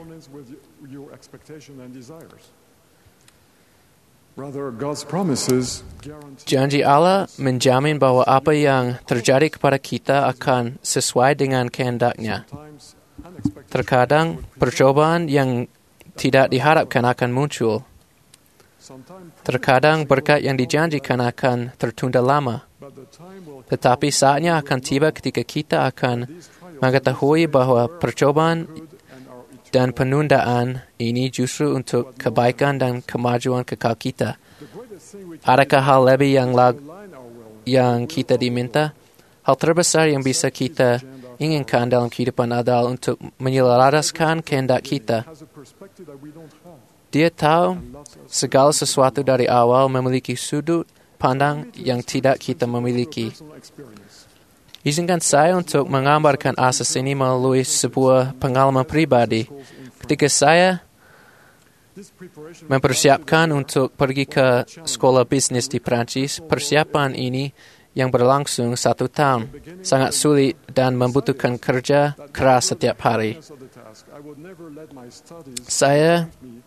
Janji Allah menjamin bahwa apa yang terjadi kepada kita akan sesuai dengan kehendak-Nya. Terkadang percobaan yang tidak diharapkan akan muncul. Terkadang berkat yang dijanjikan akan tertunda lama. Tetapi saatnya akan tiba ketika kita akan mengetahui bahwa percobaan dan penundaan ini justru untuk kebaikan dan kemajuan kekal kita. Adakah hal lebih yang, lag, yang kita diminta? Hal terbesar yang bisa kita inginkan dalam kehidupan adalah untuk menyelaraskan kehendak kita. Dia tahu segala sesuatu dari awal memiliki sudut pandang yang tidak kita memiliki. Izinkan saya untuk menggambarkan asas ini melalui sebuah pengalaman pribadi. Ketika saya mempersiapkan untuk pergi ke sekolah bisnis di Perancis, persiapan ini yang berlangsung satu tahun sangat sulit dan membutuhkan kerja keras setiap hari. Saya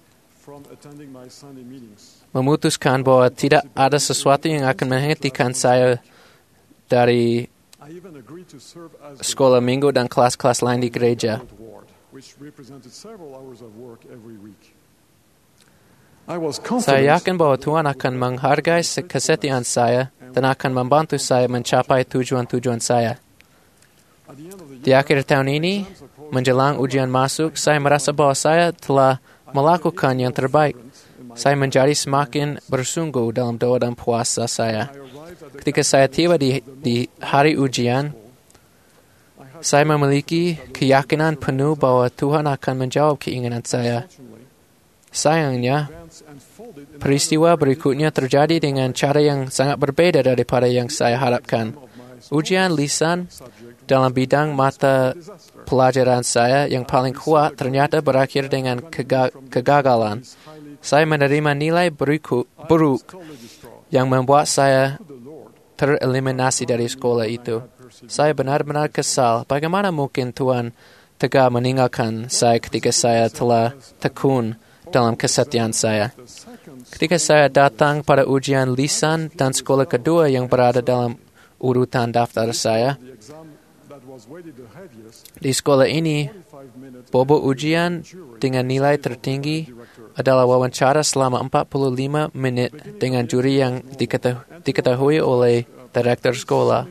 memutuskan bahwa tidak ada sesuatu yang akan menghentikan saya dari sekolah minggu dan kelas-kelas lain di gereja. Saya yakin bahwa Tuhan akan menghargai kesetiaan saya dan akan membantu saya mencapai tujuan-tujuan saya. Di akhir tahun ini, menjelang ujian masuk, saya merasa bahwa saya telah melakukan yang terbaik. Saya menjadi semakin bersungguh dalam doa dan puasa saya. Ketika saya tiba di, di hari ujian, saya memiliki keyakinan penuh bahwa Tuhan akan menjawab keinginan saya. Sayangnya, peristiwa berikutnya terjadi dengan cara yang sangat berbeda daripada yang saya harapkan. Ujian lisan dalam bidang mata pelajaran saya yang paling kuat ternyata berakhir dengan kega- kegagalan. Saya menerima nilai buruk, buruk yang membuat saya tereliminasi dari sekolah itu. Saya benar-benar kesal. Bagaimana mungkin Tuhan tega meninggalkan saya ketika saya telah tekun dalam kesetiaan saya? Ketika saya datang pada ujian lisan dan sekolah kedua yang berada dalam urutan daftar saya, di sekolah ini, bobot ujian dengan nilai tertinggi adalah wawancara selama empat puluh lima menit dengan juri yang diketahui oleh direktur sekolah.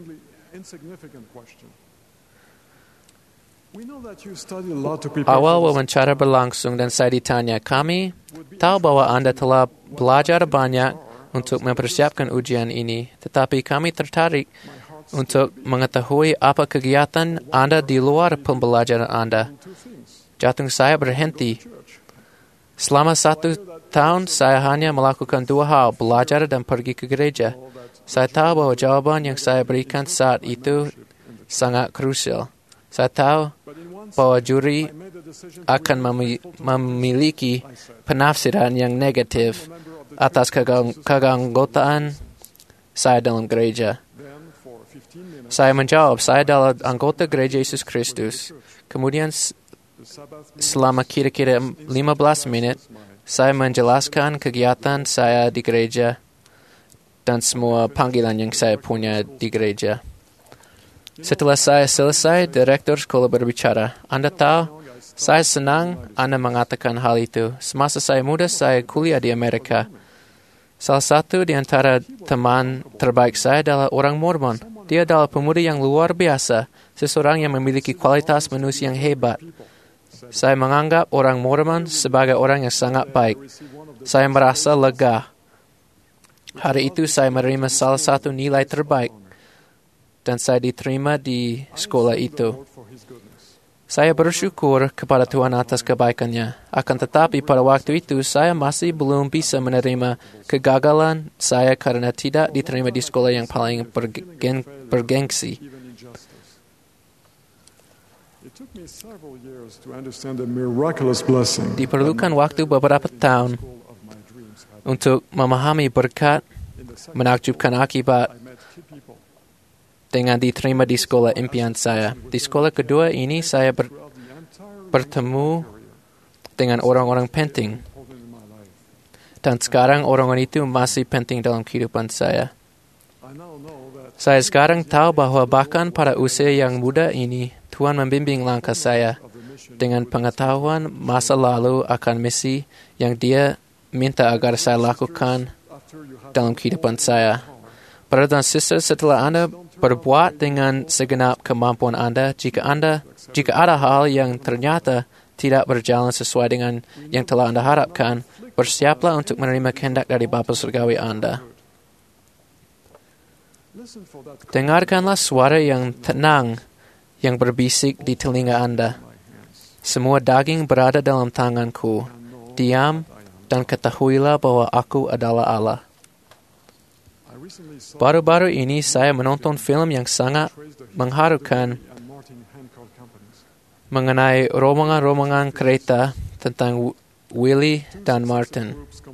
Awal wawancara berlangsung dan saya ditanya, "Kami tahu bahwa Anda telah belajar banyak untuk mempersiapkan ujian ini, tetapi kami tertarik untuk mengetahui apa kegiatan Anda di luar pembelajaran Anda." Jantung saya berhenti. Selama satu tahun, saya hanya melakukan dua hal, belajar dan pergi ke gereja. Saya tahu bahwa jawaban yang saya berikan saat itu sangat krusial. Saya tahu bahwa juri akan memiliki penafsiran yang negatif atas keanggotaan saya dalam gereja. Saya menjawab, saya adalah anggota gereja Yesus Kristus. Kemudian selama kira-kira lima belas menit, saya menjelaskan kegiatan saya di gereja dan semua panggilan yang saya punya di gereja. Setelah saya selesai, direktur sekolah berbicara, "Anda tahu, saya senang Anda mengatakan hal itu. Semasa saya muda, saya kuliah di Amerika. Salah satu di antara teman terbaik saya adalah orang Mormon. Dia adalah pemuda yang luar biasa, seseorang yang memiliki kualitas manusia yang hebat. Saya menganggap orang Mormon sebagai orang yang sangat baik. Saya merasa lega. Hari itu saya menerima salah satu nilai terbaik, dan saya diterima di sekolah itu. Saya bersyukur kepada Tuhan atas kebaikannya. Akan tetapi pada waktu itu saya masih belum bisa menerima kegagalan saya karena tidak diterima di sekolah yang paling bergen- bergengsi. Diperlukan waktu beberapa tahun untuk memahami berkat menakjubkan akibat dengan diterima di sekolah impian saya. Di sekolah kedua ini saya ber, bertemu dengan orang-orang penting. Dan sekarang orang-orang itu masih penting dalam kehidupan saya. Saya sekarang tahu bahwa bahkan pada usia yang muda ini, Tuhan membimbing langkah saya dengan pengetahuan masa lalu akan misi yang Dia minta agar saya lakukan dalam kehidupan saya. Brother dan sister, setelah Anda berbuat dengan segenap kemampuan Anda, jika Anda, jika ada hal yang ternyata tidak berjalan sesuai dengan yang telah Anda harapkan, bersiaplah untuk menerima kehendak dari Bapa Surgawi Anda. Dengarkanlah suara yang tenang yang berbisik di telinga Anda. Semua daging berada dalam tanganku. Diam dan ketahuilah bahwa aku adalah Allah. Baru-baru ini saya menonton film yang sangat mengharukan mengenai rombongan-rombongan kereta tentang Willie dan Martin.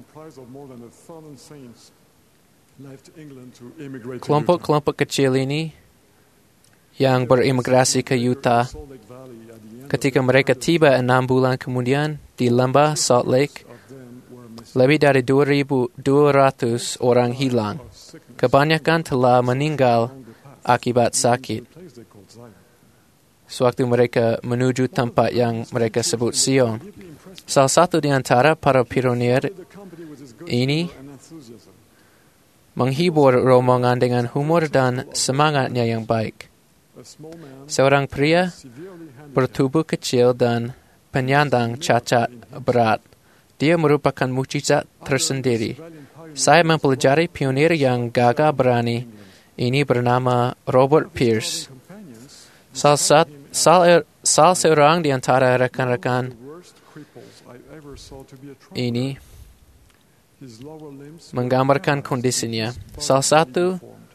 Kelompok-kelompok kecil ini yang berimigrasi ke Utah, ketika mereka tiba enam bulan kemudian di lembah Salt Lake, lebih dari dua ribu dua ratus orang hilang. Kebanyakan telah meninggal akibat sakit. Sewaktu mereka menuju tempat yang mereka sebut Sion. Salah satu di antara para pionir ini menghibur rombongan dengan humor dan semangatnya yang baik. Seorang pria bertubuh kecil dan penyandang cacat berat. Dia merupakan mukjizat tersendiri. Saya mempelajari pionir yang gagah berani ini bernama Robert Pierce. Salah, salah, salah seorang di antara rekan-rekan ini menggambarkan kondisinya. Salah satu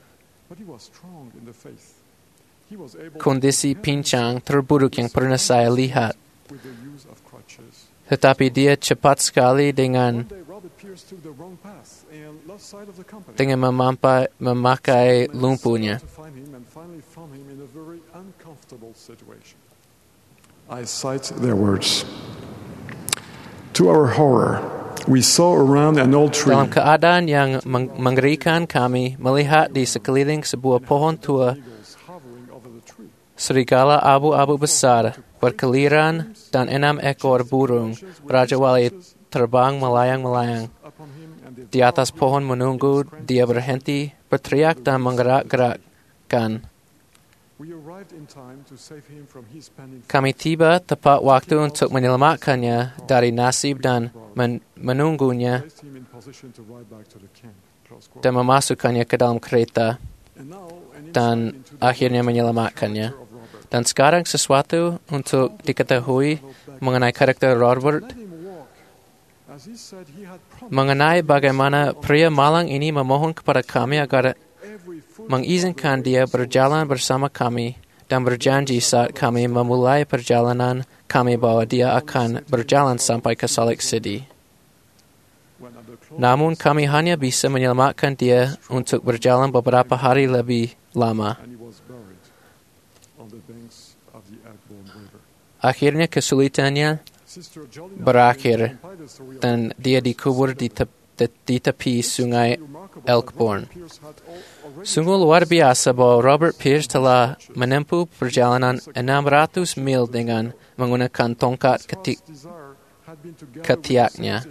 kondisi pincang terburuk yang pernah saya lihat. Tetapi dia cepat sekali dengan dengan memampai, memakai lumpuhnya. I cite their words. To our horror, we saw around an old tree. Dalam keadaan yang meng- mengerikan, kami melihat di sekeliling sebuah pohon tua serigala abu-abu besar berkeliaran dan enam ekor burung Raja Wali terbang melayang-melayang. Di atas pohon menunggu dia berhenti, berteriak dan menggerak-gerakkan. Kami tiba tepat waktu untuk menyelamatkannya dari nasib dan men- menunggunya dan memasukkannya ke dalam kereta dan akhirnya menyelamatkannya. Dan sekarang sesuatu untuk diketahui mengenai karakter Robert, mengenai bagaimana pria malang ini memohon kepada kami agar mengizinkan dia berjalan bersama kami dan berjanji saat kami memulai perjalanan kami bahwa dia akan berjalan sampai ke Salt Lake City. Namun kami hanya bisa menyelamatkan dia untuk berjalan beberapa hari lebih lama. Akhirnya kesulitannya berakhir dan dia dikubur di, te- di tepi sungai Elkhorn. Sungguh luar biasa bahwa Robert Pierce telah menempuh perjalanan enam ratus mil dengan menggunakan tongkat ketik, ketiaknya.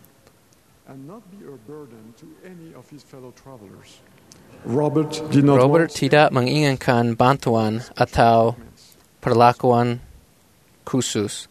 Robert, Robert tidak menginginkan bantuan atau perlakuan khusus.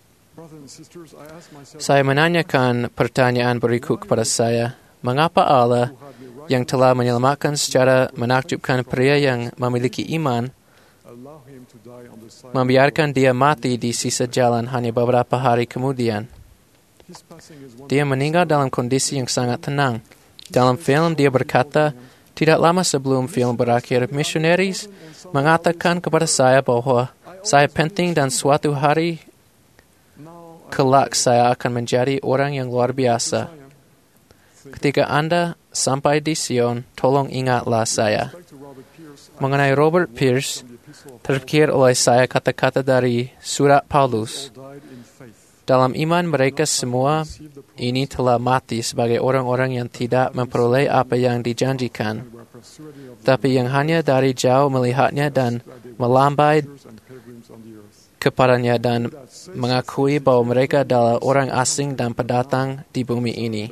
Saya menanyakan pertanyaan berikut kepada saya. Mengapa Allah yang telah menyelamatkan secara menakjubkan pria yang memiliki iman membiarkan dia mati di sisa jalan hanya beberapa hari kemudian. Dia meninggal dalam kondisi yang sangat tenang. Dalam film dia berkata, tidak lama sebelum film berakhir, missionaries mengatakan kepada saya bahwa saya penting dan suatu hari kelak saya akan menjadi orang yang luar biasa. Ketika Anda sampai di Sion, tolong ingatlah saya. Mengenai Robert Pierce, terpikir oleh saya kata-kata dari surat Paulus. Dalam iman mereka semua ini telah mati sebagai orang-orang yang tidak memperoleh apa yang dijanjikan, tapi yang hanya dari jauh melihatnya dan melambai kepadanya dan mengakui bahwa mereka adalah orang asing dan pendatang di bumi ini.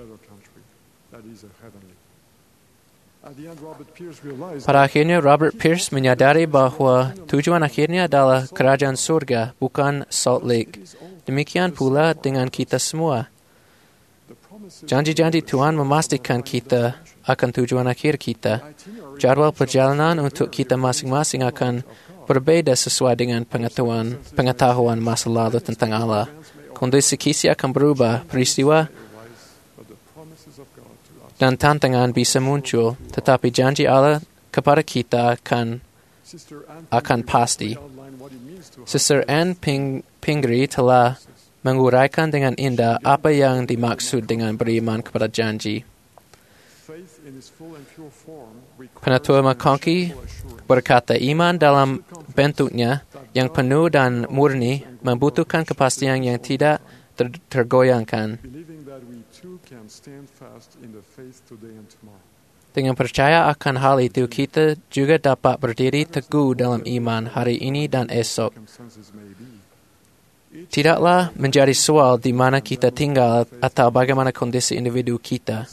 Pada akhirnya Robert Pierce menyadari bahwa tujuan akhirnya adalah kerajaan surga, bukan Salt Lake. Demikian pula dengan kita semua. Janji-janji Tuhan memastikan kita akan tujuan akhir kita. Jadwal perjalanan untuk kita masing-masing akan berbeda sesuai dengan pengetahuan, pengetahuan masa lalu tentang Allah. Kondisi kisi akan berubah, peristiwa dan tantangan bisa muncul, tetapi janji Allah kepada kita akan akan pasti. Sister Anne Ping, Pingree telah menguraikan dengan indah apa yang dimaksud dengan beriman kepada janji. Penatua McConkie berkata, iman dalam bentuknya yang penuh dan murni membutuhkan kepastian yang tidak ter- tergoyangkan. Dengan percaya akan hal itu, kita juga dapat berdiri teguh dalam iman hari ini dan esok. Tidaklah menjadi soal di mana kita tinggal atau bagaimana kondisi individu kita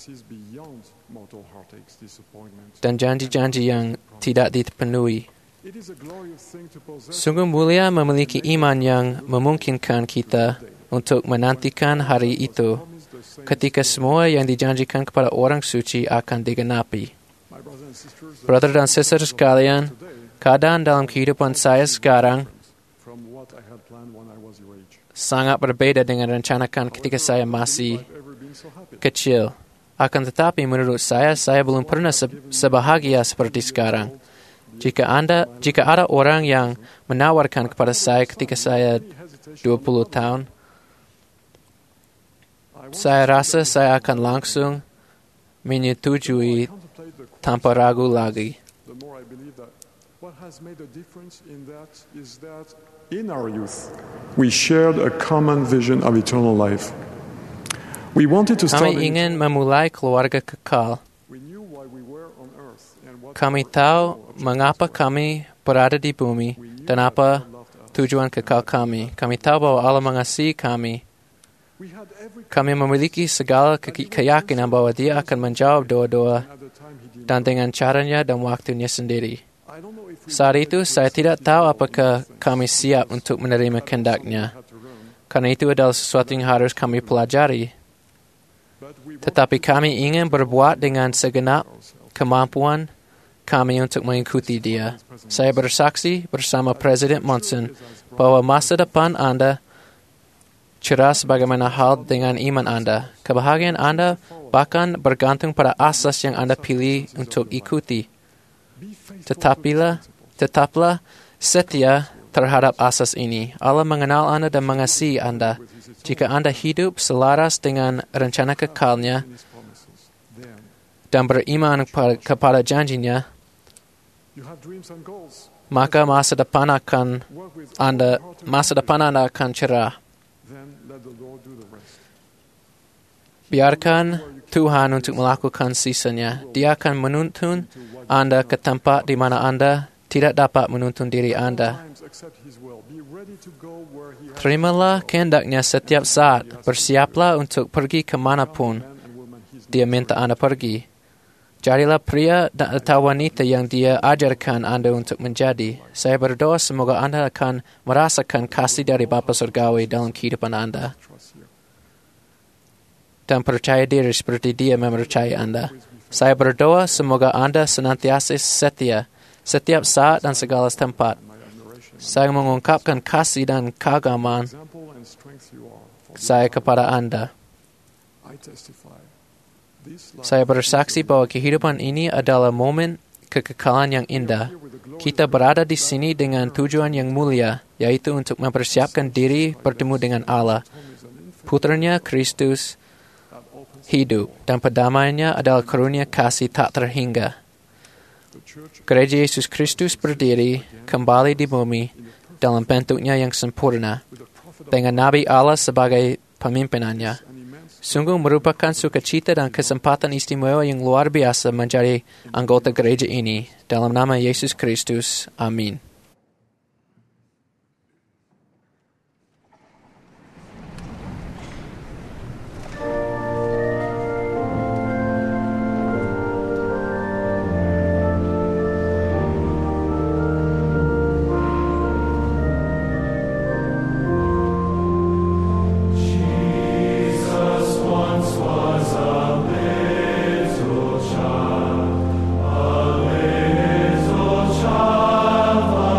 dan janji-janji yang tidak dipenuhi. Sungguh mulia memiliki iman yang memungkinkan kita untuk menantikan hari itu, ketika semua yang dijanjikan kepada orang suci akan digenapi. Brother dan sister sekalian, keadaan dalam kehidupan saya sekarang sangat berbeda dengan rencanakan ketika saya masih kecil. Akan tetapi menurut saya, saya belum pernah sebahagia seperti sekarang. Jika anda, jika ada orang yang menawarkan kepada saya ketika saya dua puluh tahun, saya rasa saya akan langsung menyetujui tanpa ragu lagi. In our youth, we shared a common vision of eternal life. We wanted to start. Kami ingin memulai keluarga kekal. Kami tahu mengapa kami berada di bumi dan apa tujuan kekal kami. Kami tahu bahwa Allah mengasihi kami. Kami memiliki segala ke- keyakinan bahwa Dia akan menjawab doa-doa dan dengan caranya dan waktunya sendiri. Saat itu, saya tidak tahu apakah kami siap untuk menerima kehendak-Nya, karena itu adalah sesuatu yang harus kami pelajari. Tetapi kami ingin berbuat dengan segenap kemampuan kami untuk mengikuti Dia. Saya bersaksi bersama Presiden Monson bahwa masa depan Anda cerah sebagaimana hal dengan iman Anda. Kebahagiaan Anda bahkan bergantung pada asas yang Anda pilih untuk ikuti. Tetapilah, tetaplah setia terhadap asas ini. Allah mengenal Anda dan mengasihi Anda. Jika Anda hidup selaras dengan rencana kekalnya dan beriman kepada janjinya, maka masa depan akan Anda, masa depan Anda akan cerah. Biarkan Tuhan untuk melakukan sisanya. Dia akan menuntun Anda ke tempat di mana Anda tidak dapat menuntun diri Anda. Terimalah kehendak-Nya setiap saat. Bersiaplah untuk pergi kemanapun Dia minta Anda pergi. Jadilah pria atau wanita yang Dia ajarkan Anda untuk menjadi. Saya berdoa semoga Anda akan merasakan kasih dari Bapa Surgawi dalam kehidupan Anda dan percaya diri seperti Dia mempercayai Anda. Saya berdoa semoga Anda senantiasa setia setiap saat dan segala tempat. Saya mengungkapkan kasih dan keagamaan example and strength you are. For saya kepada Anda. I testify. These lives Saya bersaksi bahwa kehidupan ini adalah momen kekekalan yang indah. Kita berada di sini dengan tujuan yang mulia, yaitu untuk mempersiapkan diri bertemu dengan Allah. Putranya Kristus hidup, dan perdamaiannya adalah karunia kasih tak terhingga. Gereja Yesus Kristus berdiri kembali di bumi dalam bentuknya yang sempurna, dengan Nabi Allah sebagai pemimpinannya. Sungguh merupakan sukacita dan kesempatan istimewa yang luar biasa menjadi anggota gereja ini. Dalam nama Yesus Kristus, amin. Child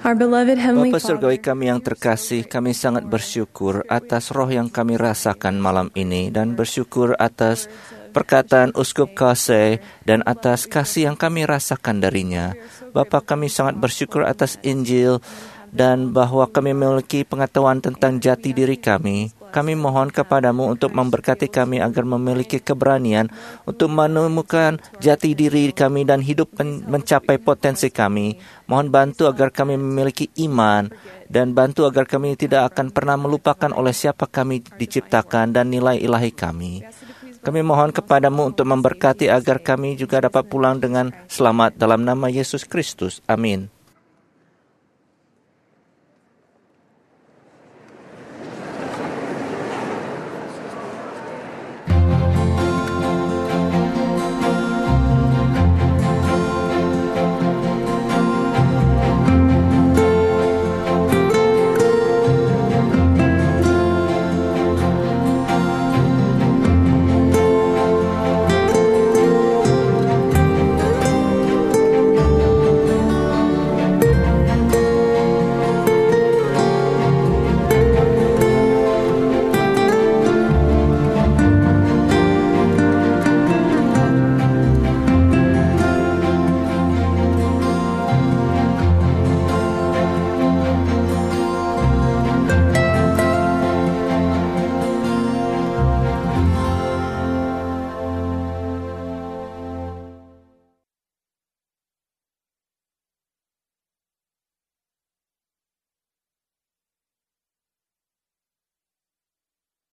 Our beloved Heavenly Bapa surgawi Father, kami yang terkasih, kami sangat bersyukur atas roh yang kami rasakan malam ini dan bersyukur atas perkataan Uskup Kasey dan atas kasih yang kami rasakan darinya. Bapa, kami sangat bersyukur atas Injil dan bahwa kami memiliki pengetahuan tentang jati diri kami. Kami mohon kepadamu untuk memberkati kami agar memiliki keberanian untuk menemukan jati diri kami dan hidup mencapai potensi kami. Mohon bantu agar kami memiliki iman dan bantu agar kami tidak akan pernah melupakan oleh siapa kami diciptakan dan nilai ilahi kami. Kami mohon kepadamu untuk memberkati agar kami juga dapat pulang dengan selamat dalam nama Yesus Kristus. Amin.